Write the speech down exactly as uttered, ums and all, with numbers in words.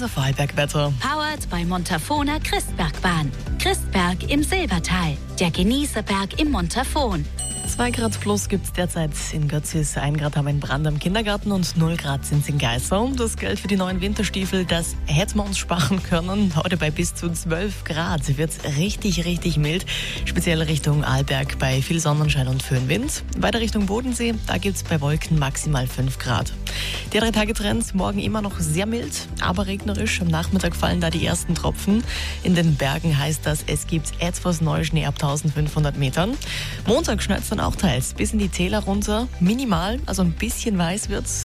unser Vorarlberg-Wetter. Powered bei Montafona Christbergbahn. Christberg im Silbertal, der Genießerberg im Montafon. zwei Grad plus gibt es derzeit in Götzis, ein Grad haben wir in Brand am Kindergarten und null Grad sind es in Geisau. Das Geld für die neuen Winterstiefel, das hätten wir uns sparen können. Heute bei bis zu zwölf Grad wird es richtig, richtig mild. Speziell Richtung Arlberg bei viel Sonnenschein und Föhnwind. Weiter Richtung Bodensee, da gibt es bei Wolken maximal fünf Grad. Der drei Tage Trend, morgen immer noch sehr mild, aber regnerisch. Am Nachmittag fallen da die ersten Tropfen. In den Bergen heißt das, es gibt etwas Neuschnee ab eintausendfünfhundert Metern. Montag schneit es dann auch teils bis in die Täler runter. Minimal, also ein bisschen weiß wird's.